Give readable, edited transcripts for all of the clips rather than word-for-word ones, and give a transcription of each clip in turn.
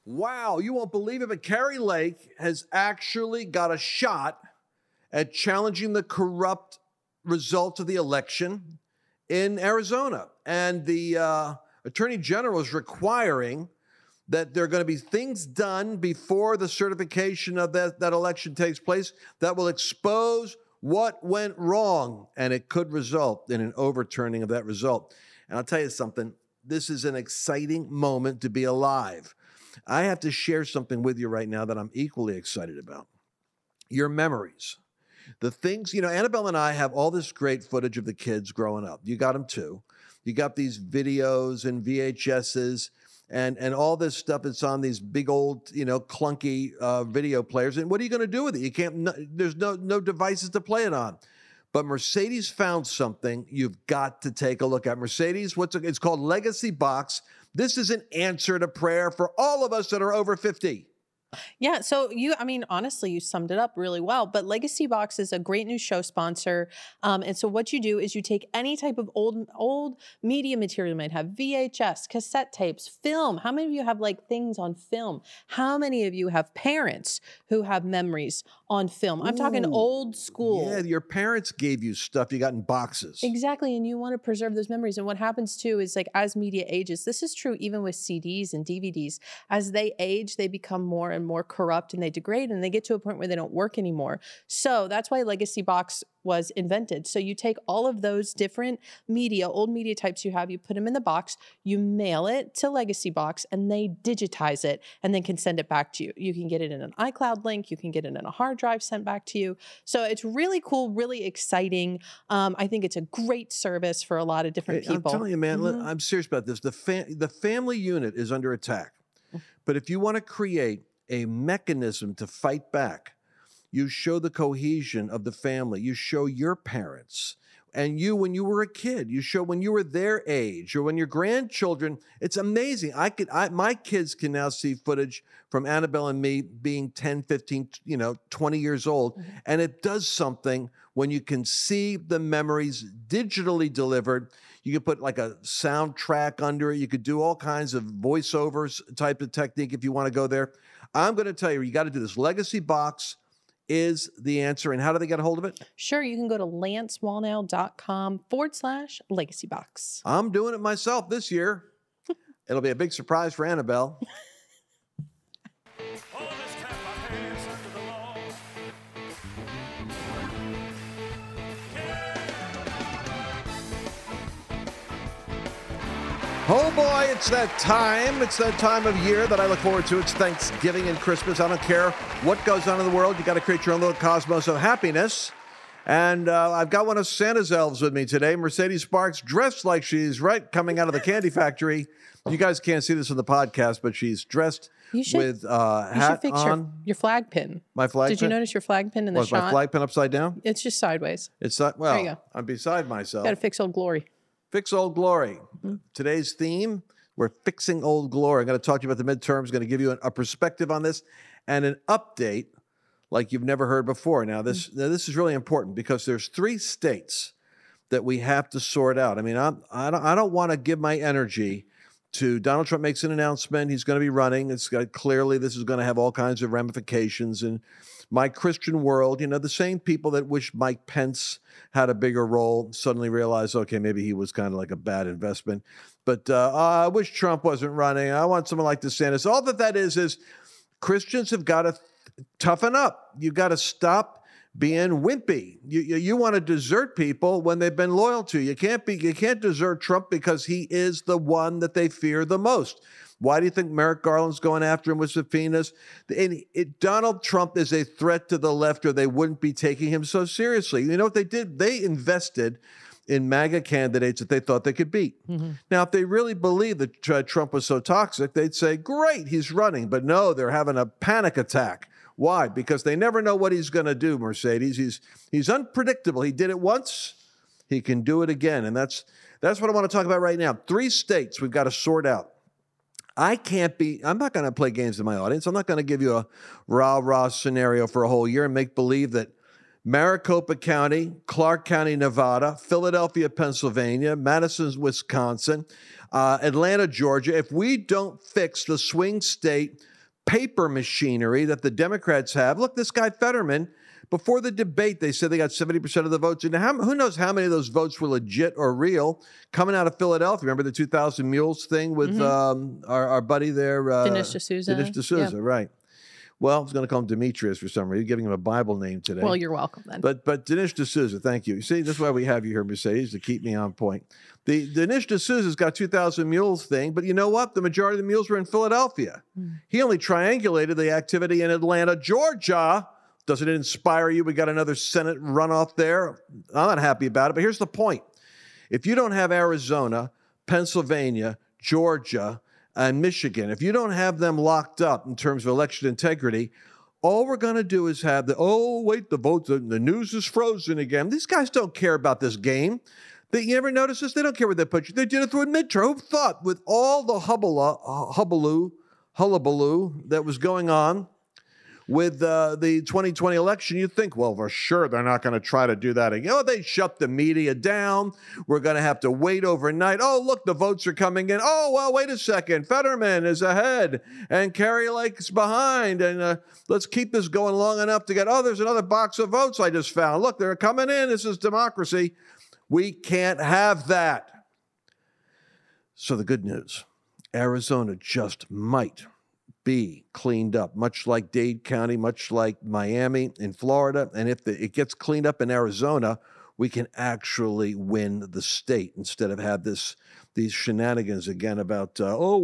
Wow, you won't believe it, but Carrie Lake has actually got a shot at challenging the corrupt results of the election in Arizona. And the Attorney General is requiring that there are going to be things done before the certification of that election takes place that will expose what went wrong, and it could result in an overturning of that result. And I'll tell you something, this is an exciting moment to be alive. I have to share something with you right now that I'm equally excited about. Your memories. The things, Annabelle and I have all this great footage of the kids growing up. You got them too. You got these videos and VHSs and all this stuff that's on these big old, clunky video players. And what are you going to do with it? You can't, there's no devices to play it on. But Mercedes found something you've got to take a look at. Mercedes, it's called Legacy Box. This is an answer to prayer for all of us that are over 50. Yeah. So honestly, you summed it up really well, but Legacy Box is a great new show sponsor. And so what you do is you take any type of old media material. You might have VHS, cassette tapes, film. How many of you have things on film? How many of you have parents who have memories on film? I'm talking old school. Yeah, your parents gave you stuff you got in boxes. Exactly. And you want to preserve those memories. And what happens too is as media ages, this is true even with CDs and DVDs, as they age, they become more and more corrupt and they degrade and they get to a point where they don't work anymore. So that's why Legacy Box was invented. So you take all of those different media, old media types you have, you put them in the box, you mail it to Legacy Box and they digitize it and then can send it back to you. You can get it in an iCloud link, you can get it in a hard drive sent back to you. So it's really cool, really exciting. I think it's a great service for a lot of different people. I'm telling you, man, I'm serious about this. The family unit is under attack. But if you want to create a mechanism to fight back, you show the cohesion of the family. You show your parents and you when you were a kid. You show when you were their age or when your grandchildren. It's amazing. My kids can now see footage from Annabelle and me being 10, 15, 20 years old. Mm-hmm. And it does something when you can see the memories digitally delivered. You could put a soundtrack under it. You could do all kinds of voiceovers type of technique if you want to go there. I'm going to tell you, you got to do this. Legacy Box is the answer. And how do they get a hold of it? Sure. You can go to lancewallnow.com/Legacy Box. I'm doing it myself this year. It'll be a big surprise for Annabelle. Oh boy, it's that time. It's that time of year that I look forward to. It's Thanksgiving and Christmas. I don't care what goes on in the world. You got to create your own little cosmos of happiness. And I've got one of Santa's elves with me today, Mercedes Sparks, dressed like she's coming out of the candy factory. You guys can't see this on the podcast, but she's dressed with hat you should fix on. Your flag pin. My flag pin? Did you notice your flag pin in the shot? My flag pin upside down? It's just sideways. It's not. Well, there you go. I'm beside myself. Got to fix Old Glory. Fix Old Glory. Mm-hmm. Today's theme, we're fixing Old Glory. I'm going to talk to you about the midterms, going to give you a perspective on this and an update like you've never heard before. Now, this is really important because there's 3 states that we have to sort out. I mean, I don't want to give my energy to Donald Trump makes an announcement. He's going to be running. Clearly, this is going to have all kinds of ramifications. And my Christian world, the same people that wish Mike Pence had a bigger role suddenly realize, okay, maybe he was kind of like a bad investment. But I wish Trump wasn't running. I want someone like DeSantis. All that is Christians have got to toughen up. You've got to stop being wimpy. You want to desert people when they've been loyal to you. You can't desert Trump because he is the one that they fear the most. Why do you think Merrick Garland's going after him with subpoenas? Donald Trump is a threat to the left, or they wouldn't be taking him so seriously. You know what they did? They invested in MAGA candidates that they thought they could beat. Mm-hmm. Now, if they really believed that Trump was so toxic, they'd say, great, he's running. But no, they're having a panic attack. Why? Because they never know what he's going to do, Mercedes. He's unpredictable. He did it once. He can do it again. And that's what I want to talk about right now. 3 states we've got to sort out. I'm not going to play games with my audience. I'm not going to give you a rah-rah scenario for a whole year and make believe that Maricopa County, Clark County, Nevada, Philadelphia, Pennsylvania, Madison, Wisconsin, Atlanta, Georgia. If we don't fix the swing state paper machinery that the Democrats have, look, this guy Fetterman, before the debate, they said they got 70% of the votes. And who knows how many of those votes were legit or real coming out of Philadelphia? Remember the 2,000 Mules thing with our buddy there? Dinesh D'Souza. Dinesh D'Souza, right. Well, I was going to call him Demetrius for some reason, giving him a Bible name today. Well, you're welcome then. But Dinesh D'Souza, thank you. See, this is why we have you here, Mercedes, to keep me on point. The Dinesh D'Souza's got 2,000 Mules thing, but you know what? The majority of the mules were in Philadelphia. He only triangulated the activity in Atlanta, Georgia. Doesn't it inspire you? We got another Senate runoff there. I'm not happy about it, but here's the point. If you don't have Arizona, Pennsylvania, Georgia, and Michigan, if you don't have them locked up in terms of election integrity, all we're going to do is have the votes, the news is frozen again. These guys don't care about this game. You ever notice this? They don't care where they put you. They did it through a midterm. Who thought with all the hullabaloo that was going on with the 2020 election, you think, well, for sure they're not going to try to do that again. Oh, they shut the media down. We're going to have to wait overnight. Oh, look, the votes are coming in. Oh, well, wait a second. Fetterman is ahead and Kari Lake's behind. And let's keep this going long enough to get, there's another box of votes I just found. Look, they're coming in. This is democracy. We can't have that. So the good news, Arizona just might be cleaned up, much like Dade County, much like Miami in Florida. And if it gets cleaned up in Arizona, we can actually win the state instead of have these shenanigans again about,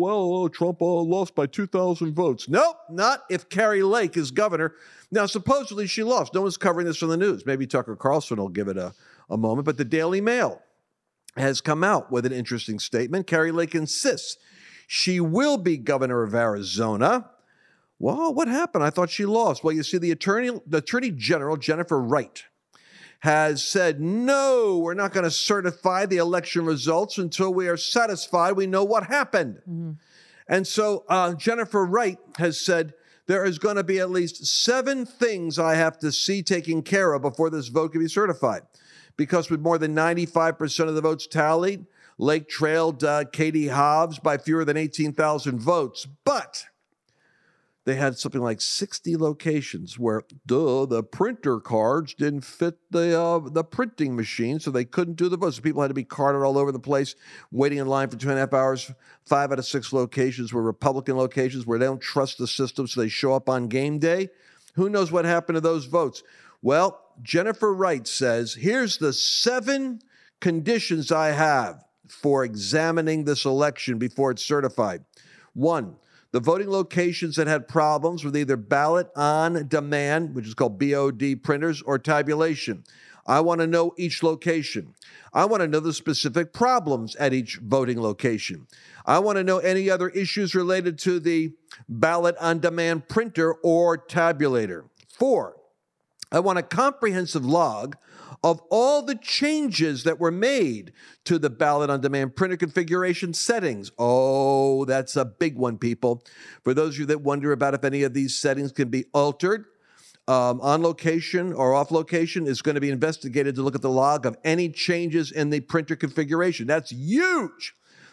Trump lost by 2,000 votes. Nope, not if Kari Lake is governor. Now, supposedly she lost. No one's covering this on the news. Maybe Tucker Carlson will give it a moment. But the Daily Mail has come out with an interesting statement. Kari Lake insists she will be governor of Arizona. Well, what happened? I thought she lost. Well, you see, the Attorney General, Jennifer Wright, has said, no, we're not going to certify the election results until we are satisfied we know what happened. Mm-hmm. And so Jennifer Wright has said, there is going to be at least 7 things I have to see taken care of before this vote can be certified. Because with more than 95% of the votes tallied, Lake trailed Katie Hobbs by fewer than 18,000 votes. But they had something like 60 locations where the printer cards didn't fit the printing machine, so they couldn't do the votes. So people had to be carted all over the place, waiting in line for 2.5 hours. 5 out of 6 locations were Republican locations where they don't trust the system, so they show up on game day. Who knows what happened to those votes? Well, Jennifer Wright says, here's the 7 conditions I have for examining this election before it's certified. 1, the voting locations that had problems with either ballot on demand, which is called BOD printers, or tabulation. I want to know each location. I want to know the specific problems at each voting location. I want to know any other issues related to the ballot on demand printer or tabulator. 4, I want a comprehensive log of all the changes that were made to the ballot on demand printer configuration settings. Oh, that's a big one, people. For those of you that wonder about if any of these settings can be altered, on location or off location, is going to be investigated to look at the log of any changes in the printer configuration. That's huge.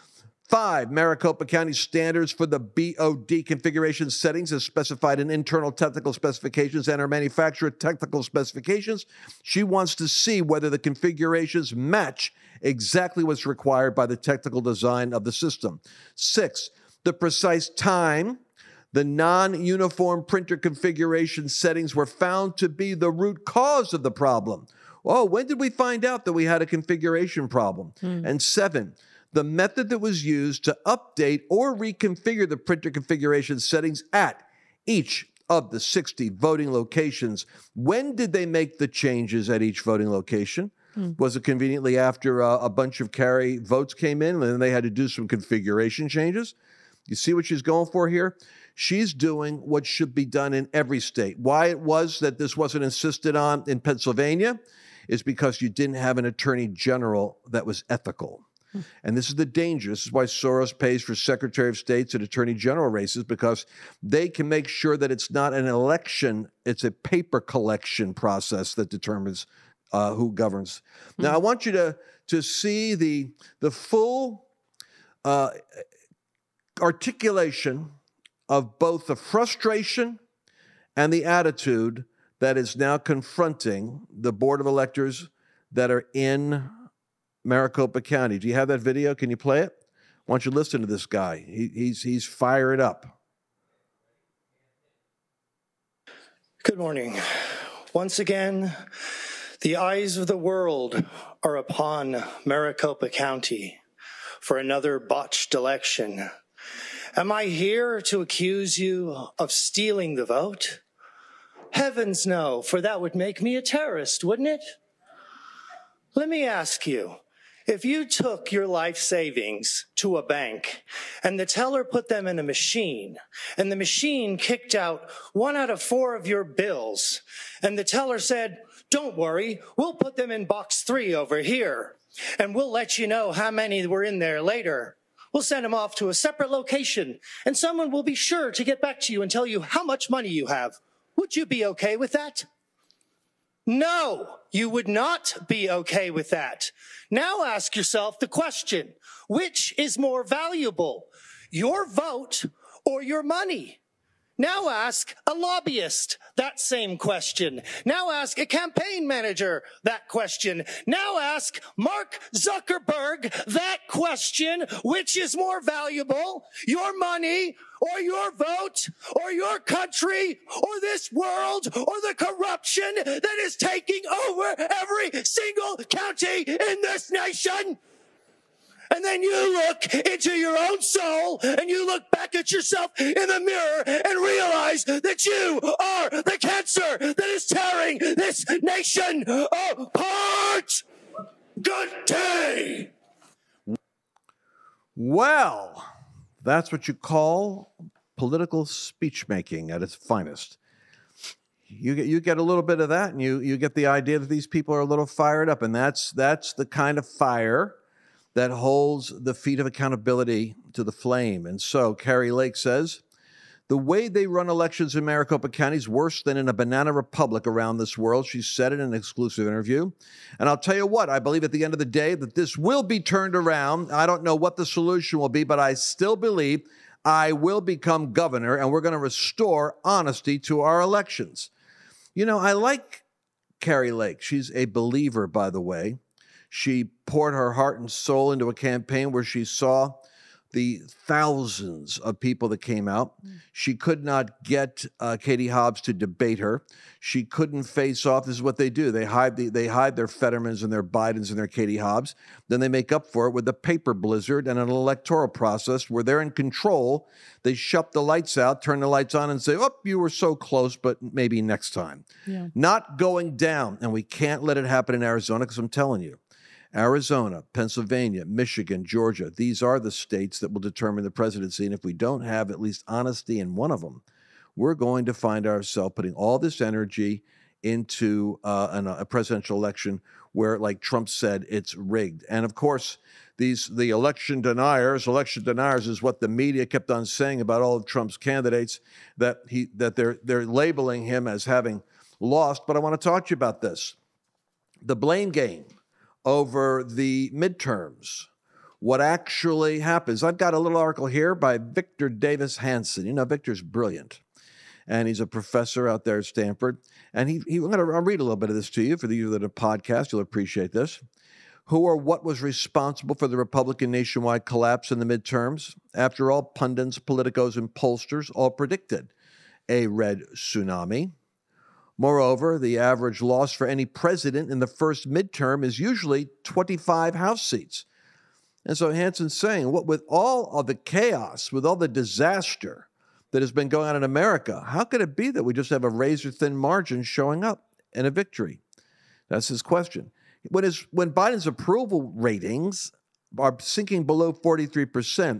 5, Maricopa County standards for the BOD configuration settings as specified in internal technical specifications and our manufacturer technical specifications. She wants to see whether the configurations match exactly what's required by the technical design of the system. 6, the precise time the non-uniform printer configuration settings were found to be the root cause of the problem. Oh, when did we find out that we had a configuration problem? And 7, the method that was used to update or reconfigure the printer configuration settings at each of the 60 voting locations. When did they make the changes at each voting location? Was it conveniently after a bunch of Kari votes came in and then they had to do some configuration changes? You see what she's going for here? She's doing what should be done in every state. Why it was that this wasn't insisted on in Pennsylvania is because you didn't have an attorney general that was ethical. And this is the danger. This is why Soros pays for Secretary of States and Attorney General races, because they can make sure that it's not an election, it's a paper collection process that determines who governs. Now, I want you to see the full articulation of both the frustration and the attitude that is now confronting the Board of Electors that are in Maricopa County. Do you have that video? Can you play it? Why don't you listen to this guy? He's fired up. Good morning. Once again, the eyes of the world are upon Maricopa County for another botched election. Am I here to accuse you of stealing the vote? Heavens no, for that would make me a terrorist, wouldn't it? Let me ask you, if you took your life savings to a bank and the teller put them in a machine and the machine kicked out 1 out of 4 of your bills and the teller said, "Don't worry, we'll put them in box 3 over here and we'll let you know how many were in there later. We'll send them off to a separate location and someone will be sure to get back to you and tell you how much money you have." Would you be okay with that? No, you would not be okay with that. Now ask yourself the question, which is more valuable, your vote or your money? Now ask a lobbyist that same question. Now ask a campaign manager that question. Now ask Mark Zuckerberg that question, which is more valuable, your money or your vote or your country or this world or the corruption that is taking over every single county in this nation? And then you look into your own soul and you look back at yourself in the mirror and realize that you are the cancer that is tearing this nation apart. Good day. Well, that's what you call political speech making at its finest. You get a little bit of that and you get the idea that these people are a little fired up, and that's the kind of fire that holds the feet of accountability to the flame. And so Kari Lake says, the way they run elections in Maricopa County is worse than in a banana republic around this world. She said in an exclusive interview. And I'll tell you what, I believe at the end of the day that this will be turned around. I don't know what the solution will be, but I still believe I will become governor and we're going to restore honesty to our elections. You know, I like Kari Lake. She's a believer, by the way. She poured her heart and soul into a campaign where she saw the thousands of people that came out. She could not get Katie Hobbs to debate her. She couldn't face off. This is what they do. They hide their Fettermans and their Bidens and their Katie Hobbs. Then they make up for it with a paper blizzard and an electoral process where they're in control. They shut the lights out, turn the lights on and say, oh, you were so close, but maybe next time. Yeah. Not going down. And we can't let it happen in Arizona because I'm telling you, Arizona, Pennsylvania, Michigan, Georgia, these are the states that will determine the presidency. And if we don't have at least honesty in one of them, we're going to find ourselves putting all this energy into a presidential election where, like Trump said, it's rigged. And of course, the election deniers is what the media kept on saying about all of Trump's candidates, that they're labeling him as having lost. But I want to talk to you about this. The blame game over the midterms, what actually happens. I've got a little article here by Victor Davis Hanson. You know, Victor's brilliant, and he's a professor out there at Stanford. And I'll read a little bit of this to you. For you that are podcast, you'll appreciate this. Who or what was responsible for the Republican nationwide collapse in the midterms? After all, pundits, politicos, and pollsters all predicted a red tsunami. Moreover, the average loss for any president in the first midterm is usually 25 House seats. And so Hanson's saying, what with all of the chaos, with all the disaster that has been going on in America, how could it be that we just have a razor-thin margin showing up in a victory? That's his question. When Biden's approval ratings are sinking below 43%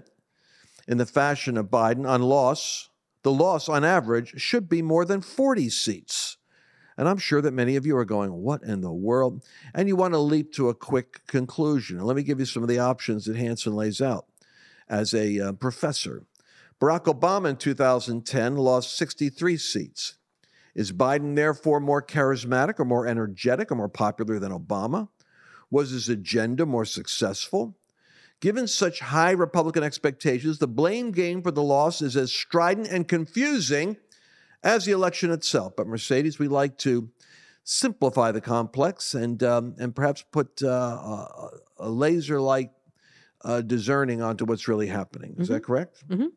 in the fashion of Biden on loss, the loss on average should be more than 40 seats. And I'm sure that many of you are going, what in the world? And you want to leap to a quick conclusion. And let me give you some of the options that Hanson lays out as a professor. Barack Obama in 2010 lost 63 seats. Is Biden therefore more charismatic or more energetic or more popular than Obama? Was his agenda more successful? Given such high Republican expectations, the blame game for the loss is as strident and confusing as the election itself. But Mercedes, we like to simplify the complex and perhaps put a laser-like discerning onto what's really happening. Is that correct? Mm-hmm.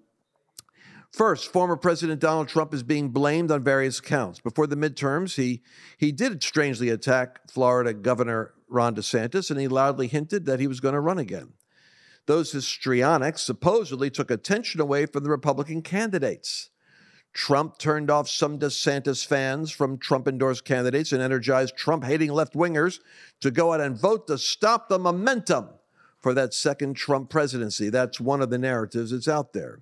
First, former President Donald Trump is being blamed on various counts. Before the midterms, he did strangely attack Florida Governor Ron DeSantis, and he loudly hinted that he was going to run again. Those histrionics supposedly took attention away from the Republican candidates. Trump turned off some DeSantis fans from Trump-endorsed candidates and energized Trump-hating left-wingers to go out and vote to stop the momentum for that second Trump presidency. That's one of the narratives that's out there.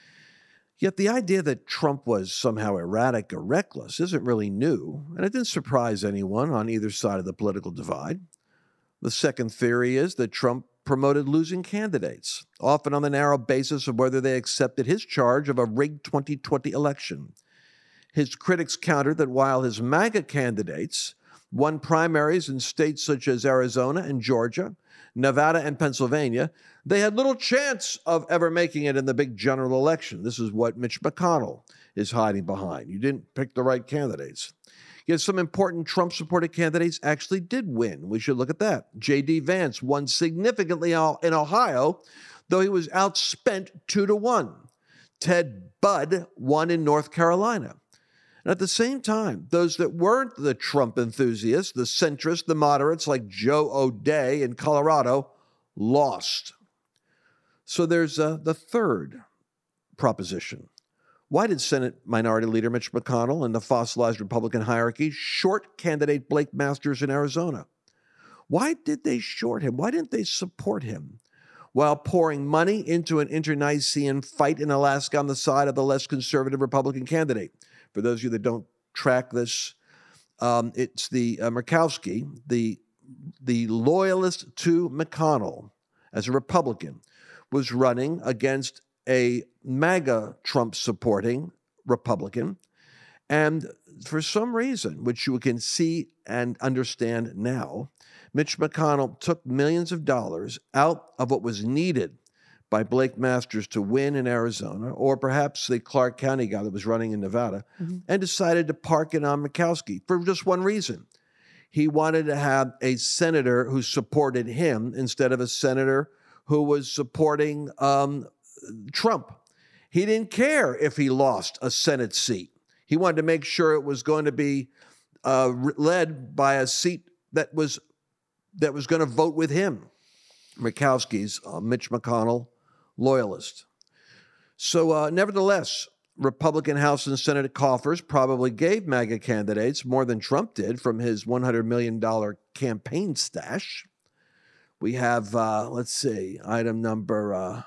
Yet the idea that Trump was somehow erratic or reckless isn't really new, and it didn't surprise anyone on either side of the political divide. The second theory is that Trump promoted losing candidates, often on the narrow basis of whether they accepted his charge of a rigged 2020 election. His critics countered that while his MAGA candidates won primaries in states such as Arizona and Georgia, Nevada and Pennsylvania, they had little chance of ever making it in the big general election. This is what Mitch McConnell is hiding behind. You didn't pick the right candidates. Yet some important Trump-supported candidates actually did win. We should look at that. J.D. Vance won significantly in Ohio, though he was outspent 2-1. Ted Budd won in North Carolina. And at the same time, those that weren't the Trump enthusiasts, the centrists, the moderates like Joe O'Dea in Colorado, lost. So there's the third proposition. Why did Senate Minority Leader Mitch McConnell and the fossilized Republican hierarchy short candidate Blake Masters in Arizona? Why did they short him? Why didn't they support him? While pouring money into an internecine fight in Alaska on the side of the less conservative Republican candidate. For those of you that don't track this, it's the Murkowski, the loyalist to McConnell as a Republican, was running against a MAGA Trump-supporting Republican. And for some reason, which you can see and understand now, Mitch McConnell took millions of dollars out of what was needed by Blake Masters to win in Arizona, or perhaps the Clark County guy that was running in Nevada, and decided to park it on Murkowski for just one reason. He wanted to have a senator who supported him instead of a senator who was supporting Trump. He didn't care if he lost a Senate seat. He wanted to make sure it was going to be led by a seat that was going to vote with him. Murkowski's Mitch McConnell loyalist. So nevertheless, Republican House and Senate coffers probably gave MAGA candidates more than Trump did from his $100 million campaign stash. We have, let's see, item number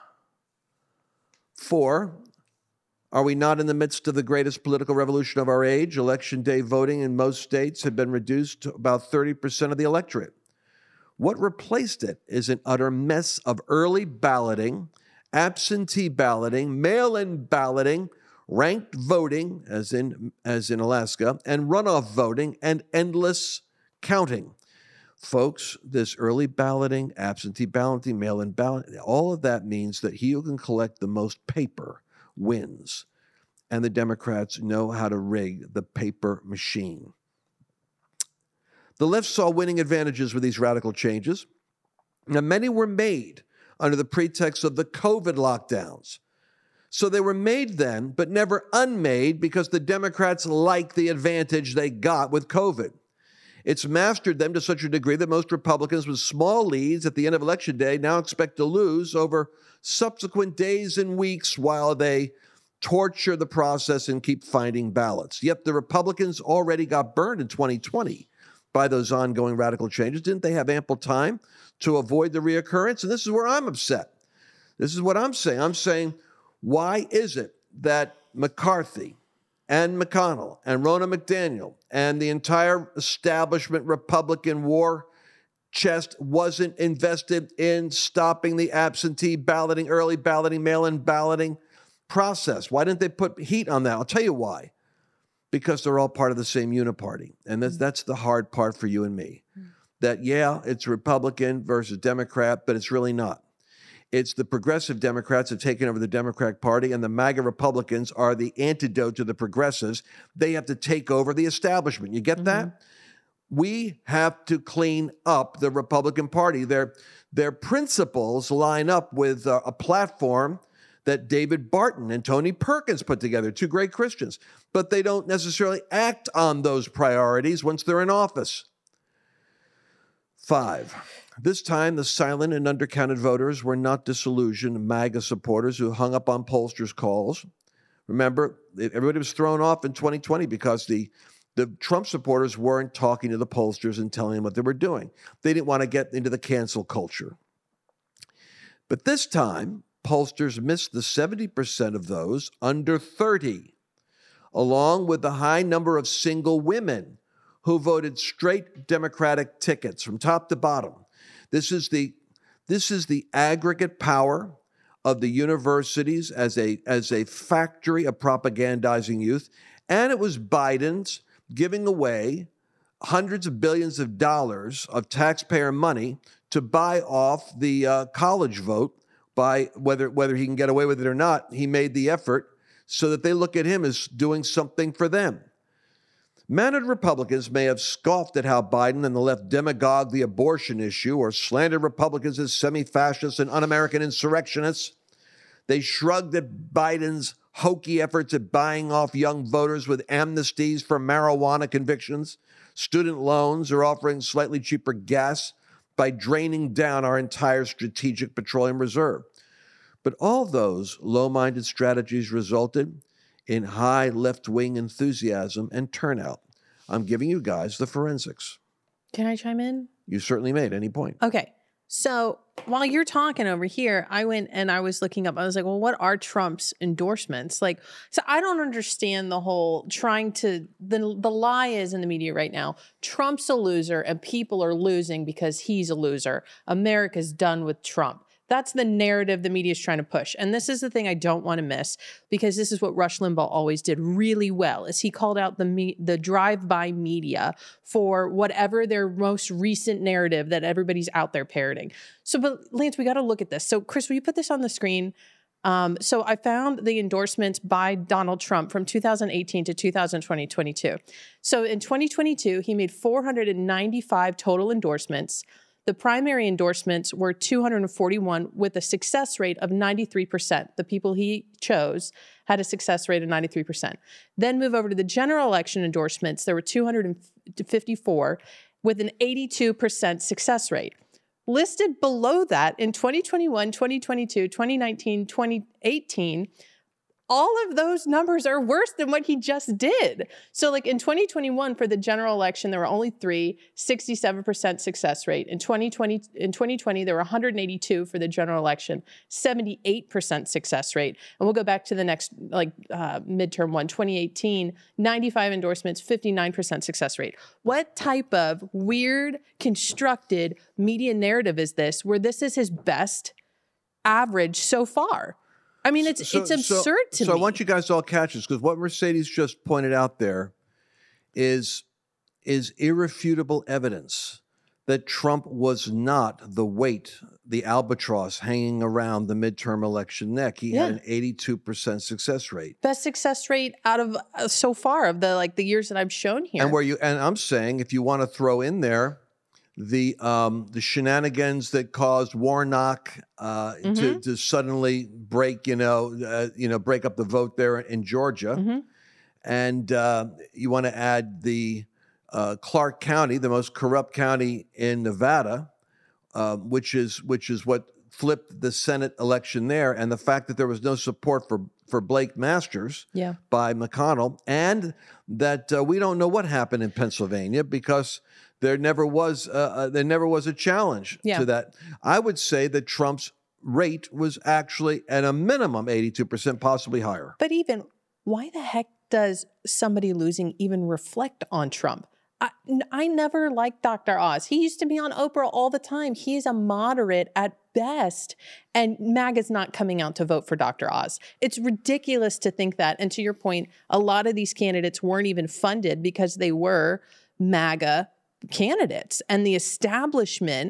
4. Are we not in the midst of the greatest political revolution of our age? Election day voting in most states had been reduced to about 30% of the electorate. What replaced it is an utter mess of early balloting, absentee balloting, mail-in balloting, ranked voting, as in Alaska, and runoff voting, and endless counting. Folks, this early balloting, absentee balloting, mail-in balloting, all of that means that he who can collect the most paper wins. And the Democrats know how to rig the paper machine. The left saw winning advantages with these radical changes. Now, many were made under the pretext of the COVID lockdowns. So they were made then, but never unmade because the Democrats liked the advantage they got with COVID. It's mastered them to such a degree that most Republicans with small leads at the end of Election Day now expect to lose over subsequent days and weeks while they torture the process and keep finding ballots. Yet the Republicans already got burned in 2020 by those ongoing radical changes. Didn't they have ample time to avoid the reoccurrence? And this is where I'm upset. This is what I'm saying. I'm saying, why is it that McCarthy and McConnell and Ronna McDaniel and the entire establishment Republican war chest wasn't invested in stopping the absentee balloting, early balloting, mail-in balloting process? Why didn't they put heat on that? I'll tell you why. Because they're all part of the same uniparty. And that's the hard part for you and me. That, yeah, it's Republican versus Democrat, but it's really not. It's the progressive Democrats have taken over the Democratic Party, and the MAGA Republicans are the antidote to the progressives. They have to take over the establishment. You get that? We have to clean up the Republican Party. Their principles line up with a platform that David Barton and Tony Perkins put together, two great Christians, but they don't necessarily act on those priorities once they're in office. 5. This time, the silent and undercounted voters were not disillusioned MAGA supporters who hung up on pollsters' calls. Remember, everybody was thrown off in 2020 because the Trump supporters weren't talking to the pollsters and telling them what they were doing. They didn't want to get into the cancel culture. But this time, pollsters missed the 70% of those under 30, along with the high number of single women who voted straight Democratic tickets from top to bottom. This is the aggregate power of the universities as a factory of propagandizing youth, and it was Biden's giving away hundreds of billions of dollars of taxpayer money to buy off the college vote by whether he can get away with it or not. He made the effort so that they look at him as doing something for them. Mannered Republicans may have scoffed at how Biden and the left demagogued the abortion issue or slandered Republicans as semi-fascists and un-American insurrectionists. They shrugged at Biden's hokey efforts at buying off young voters with amnesties for marijuana convictions, student loans, or offering slightly cheaper gas by draining down our entire strategic petroleum reserve. But all those low-minded strategies resulted in high left-wing enthusiasm and turnout. I'm giving you guys the forensics. Can I chime in? You certainly may at any point. Okay. So while you're talking over here, I went and I was looking up. I was like, well, what are Trump's endorsements? So I don't understand the whole the lie is in the media right now. Trump's a loser and people are losing because he's a loser. America's done with Trump. That's the narrative the media is trying to push. And this is the thing I don't want to miss, because this is what Rush Limbaugh always did really well, is he called out the drive-by media for whatever their most recent narrative that everybody's out there parroting. So, but Lance, we got to look at this. So Chris, will you put this on the screen? So I found the endorsements by Donald Trump from 2018 to 2022. So in 2022, he made 495 total endorsements. The primary endorsements were 241 with a success rate of 93%. The people he chose had a success rate of 93%. Then move over to the general election endorsements. There were 254 with an 82% success rate. Listed below that in 2021, 2022, 2019, 2018, all of those numbers are worse than what he just did. So like in 2021 for the general election, there were only 67% success rate. In 2020, there were 182 for the general election, 78% success rate. And we'll go back to the next midterm one, 2018, 95 endorsements, 59% success rate. What type of weird constructed media narrative is this, where this is his best average so far? I mean, it's absurd to me. So I want you guys to all catch this, because what Mercedes just pointed out there is irrefutable evidence that Trump was not the weight, the albatross hanging around the midterm election neck. He had an 82% success rate. Best success rate out of so far of the years that I've shown here. And I'm saying, if you want to throw in there the shenanigans that caused Warnock to suddenly break up the vote there in Georgia, and you want to add the Clark County, the most corrupt county in Nevada, which is what flipped the Senate election there, and the fact that there was no support for Blake Masters by McConnell, and that we don't know what happened in Pennsylvania because there never was a challenge to that. I would say that Trump's rate was actually at a minimum 82%, possibly higher. But even, why the heck does somebody losing even reflect on Trump? I never liked Dr. Oz. He used to be on Oprah all the time. He is a moderate at best, and MAGA's not coming out to vote for Dr. Oz. It's ridiculous to think that. And to your point, a lot of these candidates weren't even funded because they were MAGA candidates, and the establishment,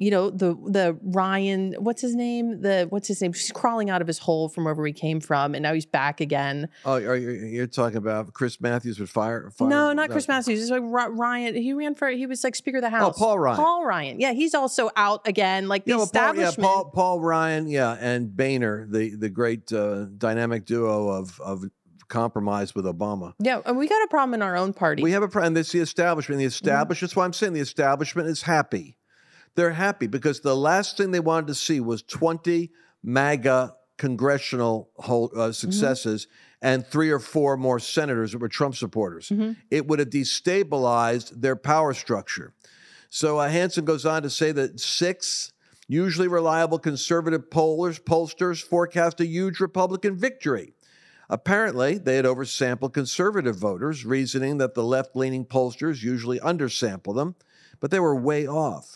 the Ryan, what's his name? He's crawling out of his hole from wherever he came from, and now he's back again. Oh, you're talking about Chris Matthews with fire? No, not Chris Matthews. It's like Ryan. He was like Speaker of the House. Oh, Paul Ryan. Paul Ryan. Yeah, he's also out again. Like the establishment. Paul Ryan, and Boehner, the great dynamic duo of compromise with Obama. Yeah, and we got a problem in our own party. We have a problem. It's the establishment. That's why I'm saying the establishment is happy. They're happy because the last thing they wanted to see was 20 MAGA congressional successes and 3 or 4 more senators that were Trump supporters. It would have destabilized their power structure. So Hansen goes on to say that 6 usually reliable conservative pollsters forecast a huge Republican victory. Apparently, they had oversampled conservative voters, reasoning that the left-leaning pollsters usually undersample them, but they were way off.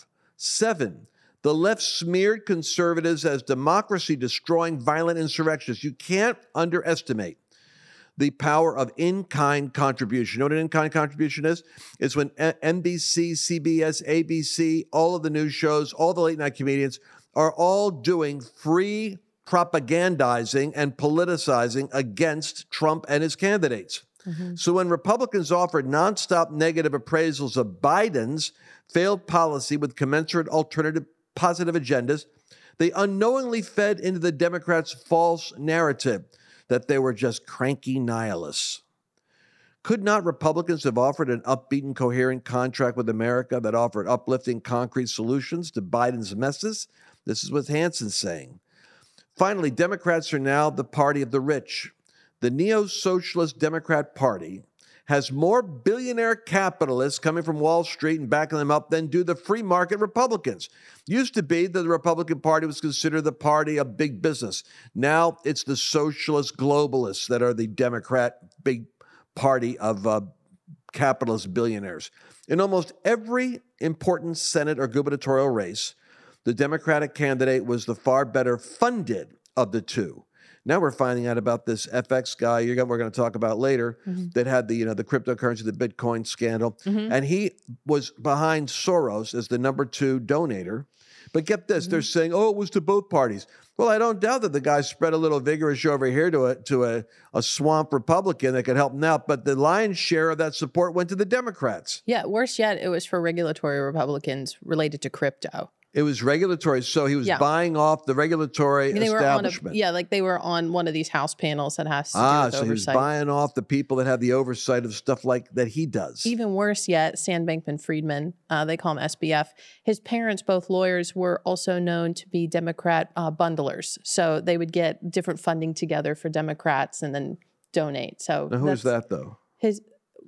7, the left smeared conservatives as democracy-destroying violent insurrectionists. You can't underestimate the power of in-kind contribution. You know what an in-kind contribution is? It's when NBC, CBS, ABC, all of the news shows, all the late-night comedians are all doing free propagandizing and politicizing against Trump and his candidates. So when Republicans offered nonstop negative appraisals of Biden's failed policy with commensurate alternative positive agendas, they unknowingly fed into the Democrats' false narrative that they were just cranky nihilists. Could not Republicans have offered an upbeat and coherent contract with America that offered uplifting concrete solutions to Biden's messes? This is what Hansen's saying. Finally, Democrats are now the party of the rich. The neo-socialist Democrat Party has more billionaire capitalists coming from Wall Street and backing them up than do the free market Republicans. Used to be that the Republican Party was considered the party of big business. Now it's the socialist globalists that are the Democrat big party of capitalist billionaires. In almost every important Senate or gubernatorial race, the Democratic candidate was the far better funded of the two. Now we're finding out about this FX guy we're going to talk about later that had the cryptocurrency, the Bitcoin scandal. And he was behind Soros as the number 2 donator. But get this, they're saying, oh, it was to both parties. Well, I don't doubt that the guy spread a little vigorish over here to a swamp Republican that could help him out. But the lion's share of that support went to the Democrats. Yeah, worse yet, it was for regulatory Republicans related to crypto. It was regulatory, so he was buying off the regulatory establishment. They were on one of these House panels that has to do with oversight. So he was buying off the people that have the oversight of stuff like that he does. Even worse yet, Sam Bankman-Friedman, they call him SBF. His parents, both lawyers, were also known to be Democrat bundlers. So they would get different funding together for Democrats and then donate. So now, who's that though? His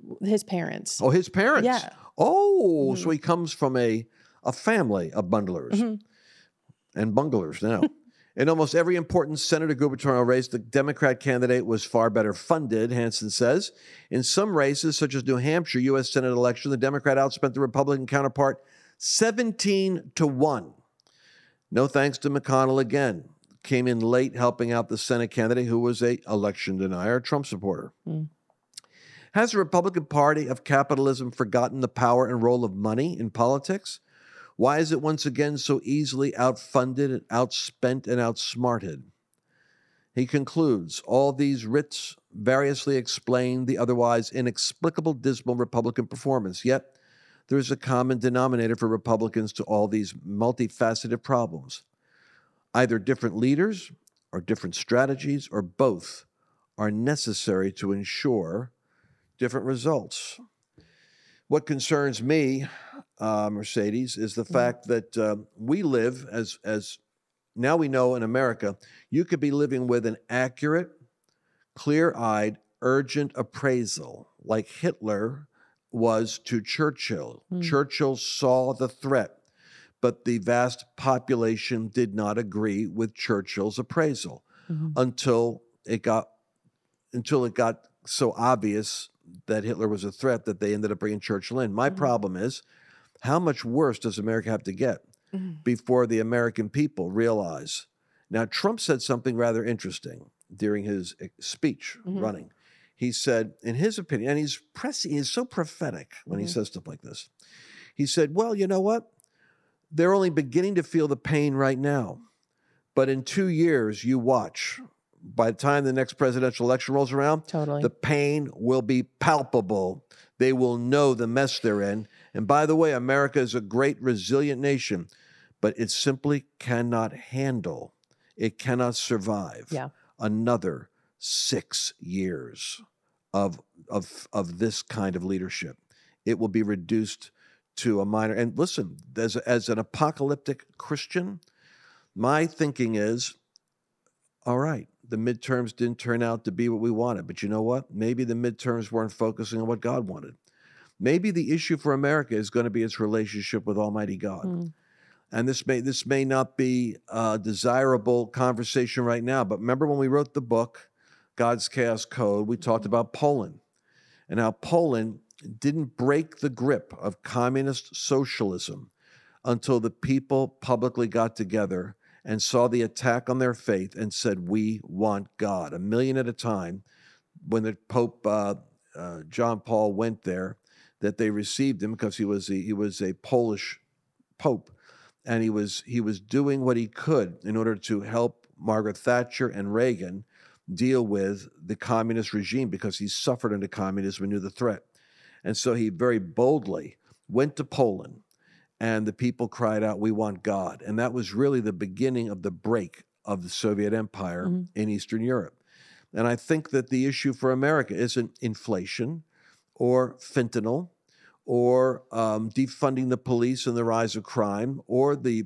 parents. Oh, his parents. Yeah. Oh, so he comes from a family of bundlers and bunglers now. In almost every important Senate or gubernatorial race, the Democrat candidate was far better funded, Hansen says. In some races, such as New Hampshire U.S. Senate election, the Democrat outspent the Republican counterpart 17-1. No thanks to McConnell again. Came in late helping out the Senate candidate who was an election denier, Trump supporter. Has the Republican Party of capitalism forgotten the power and role of money in politics? Why is it once again so easily outfunded and outspent and outsmarted? He concludes, all these writs variously explain the otherwise inexplicable dismal Republican performance. Yet, there is a common denominator for Republicans to all these multifaceted problems. Either different leaders or different strategies or both are necessary to ensure different results. What concerns me, Mercedes, is the fact that we live as now we know in America, you could be living with an accurate, clear-eyed, urgent appraisal like Hitler was to Churchill. Churchill saw the threat, but the vast population did not agree with Churchill's appraisal until it got so obvious that Hitler was a threat that they ended up bringing Churchill in. My problem is, how much worse does America have to get before the American people realize? Now, Trump said something rather interesting during his speech running. He said, in his opinion, and he's so prophetic when he says stuff like this. He said, well, you know what? They're only beginning to feel the pain right now. But in 2 years, you watch. By the time the next presidential election rolls around, Totally. the pain will be palpable. They will know the mess they're in. And by the way, America is a great, resilient nation, but it simply cannot handle, it cannot survive another 6 years of this kind of leadership. It will be reduced to a minor. And listen, as an apocalyptic Christian, my thinking is, all right, the midterms didn't turn out to be what we wanted, but you know what? Maybe the midterms weren't focusing on what God wanted. Maybe the issue for America is going to be its relationship with Almighty God. And this may not be a desirable conversation right now, but remember when we wrote the book, God's Chaos Code, we talked about Poland and how Poland didn't break the grip of communist socialism until the people publicly got together and saw the attack on their faith and said, we want God. 1 million at a time. When the Pope John Paul went there, that they received him because he was a Polish Pope, and he was doing what he could in order to help Margaret Thatcher and Reagan deal with the communist regime because he suffered under communism and knew the threat. And so he very boldly went to Poland, and the people cried out, we want God. And that was really the beginning of the break of the Soviet Empire in Eastern Europe. And I think that the issue for America isn't inflation or fentanyl or defunding the police and the rise of crime or the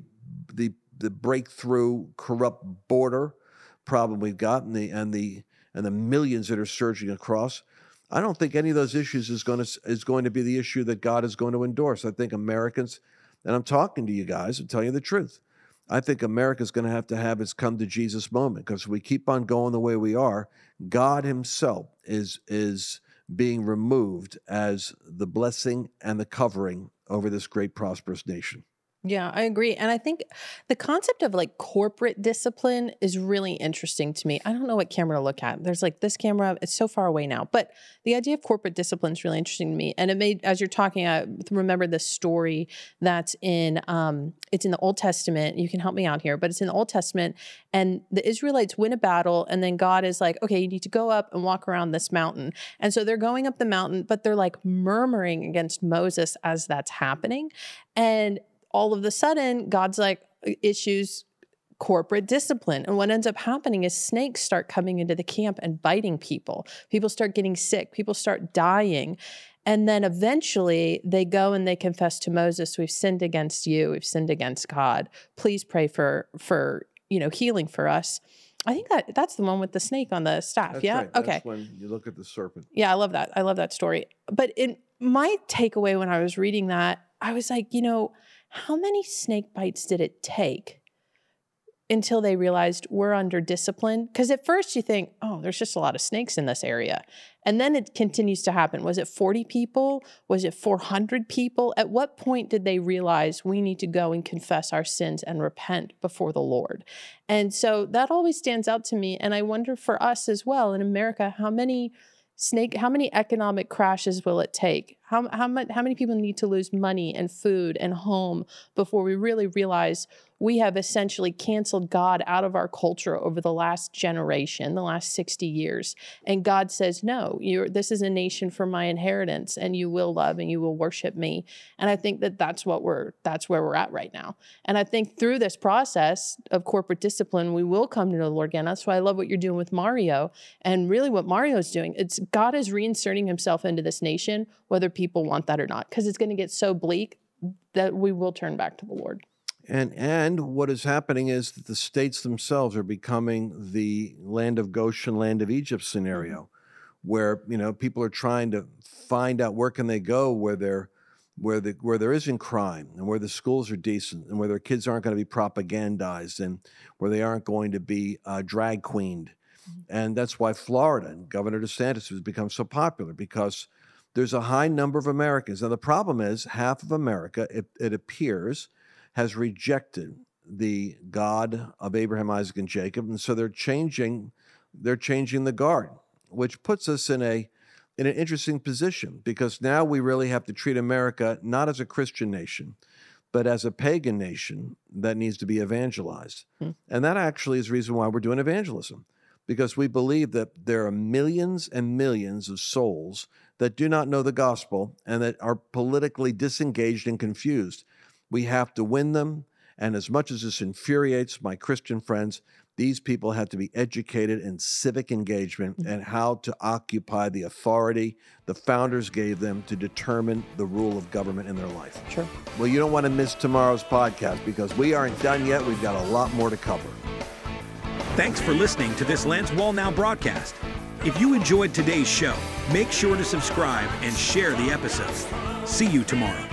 breakthrough corrupt border problem we've got and the millions that are surging across. I don't think any of those issues is going to be the issue that God is going to endorse. I think Americans, and I'm talking to you guys, I'm telling you the truth, I think America's going to have its come to Jesus moment, because if we keep on going the way we are, God himself is being removed as the blessing and the covering over this great prosperous nation. Yeah, I agree. And I think the concept of like corporate discipline is really interesting to me. I don't know what camera to look at. There's like this camera, it's so far away now. But the idea of corporate discipline is really interesting to me. And it made, as you're talking, I remember this story that's it's in the Old Testament. You can help me out here, but it's in the Old Testament. And the Israelites win a battle. And then God is like, okay, you need to go up and walk around this mountain. And so they're going up the mountain, but they're like murmuring against Moses as that's happening. And all of a sudden, God's like issues corporate discipline. And what ends up happening is snakes start coming into the camp and biting people. People start getting sick. People start dying. And then eventually they go and they confess to Moses, we've sinned against you. We've sinned against God. Please pray for healing for us. I think that's the one with the snake on the staff. That's yeah. Right. Okay. That's when you look at the serpent. Yeah. I love that. I love that story. But in my takeaway when I was reading that, I was like, how many snake bites did it take until they realized we're under discipline? Because at first you think, oh, there's just a lot of snakes in this area. And then it continues to happen. Was it 40 people? Was it 400 people? At what point did they realize we need to go and confess our sins and repent before the Lord? And so that always stands out to me. And I wonder for us as well in America, how many economic crashes will it take? How many people need to lose money and food and home before we really realize we have essentially canceled God out of our culture over the last generation, the last 60 years. And God says, no, this is a nation for my inheritance, and you will love and you will worship me. And I think that's where we're at right now. And I think through this process of corporate discipline, we will come to know the Lord again. That's why I love what you're doing with Mario. And really what Mario is doing, it's God is reinserting himself into this nation, whether people want that or not, because it's going to get so bleak that we will turn back to the Lord. And what is happening is that the states themselves are becoming the land of Goshen, land of Egypt scenario, where people are trying to find out where can they go where there isn't crime, and where the schools are decent, and where their kids aren't going to be propagandized, and where they aren't going to be drag queened. And that's why Florida and Governor DeSantis has become so popular, because there's a high number of Americans. Now, the problem is half of America, it appears, has rejected the God of Abraham, Isaac, and Jacob. And so they're changing the guard, which puts us in an interesting position, because now we really have to treat America not as a Christian nation, but as a pagan nation that needs to be evangelized. And that actually is the reason why we're doing evangelism, because we believe that there are millions and millions of souls that do not know the gospel and that are politically disengaged and confused. We have to win them. And as much as this infuriates my Christian friends, these people have to be educated in civic engagement and how to occupy the authority the founders gave them to determine the rule of government in their life. Sure. Well, you don't want to miss tomorrow's podcast because we aren't done yet. We've got a lot more to cover. Thanks for listening to this Lance Wallnau broadcast. If you enjoyed today's show, make sure to subscribe and share the episode. See you tomorrow.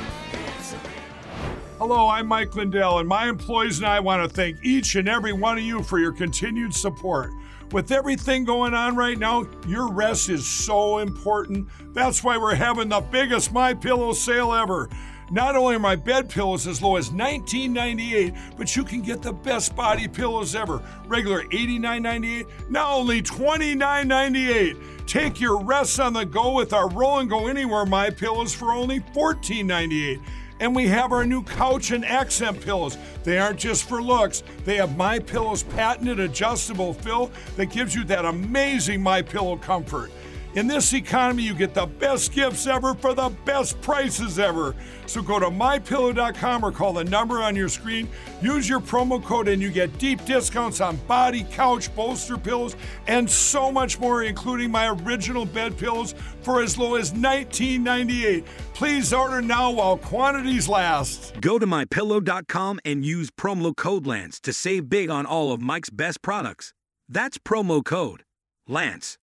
Hello, I'm Mike Lindell, and my employees and I want to thank each and every one of you for your continued support. With everything going on right now, your rest is so important. That's why we're having the biggest MyPillow sale ever. Not only are my bed pillows as low as $19.98, but you can get the best body pillows ever. Regular $89.98, now only $29.98. Take your rest on the go with our Roll and Go Anywhere MyPillows for only $14.98. And we have our new couch and accent pillows. They aren't just for looks. They have MyPillow's patented adjustable fill that gives you that amazing MyPillow comfort. In this economy, you get the best gifts ever for the best prices ever. So go to MyPillow.com or call the number on your screen. Use your promo code and you get deep discounts on body, couch, bolster pillows, and so much more, including my original bed pillows for as low as $19.98. Please order now while quantities last. Go to MyPillow.com and use promo code Lance to save big on all of Mike's best products. That's promo code Lance.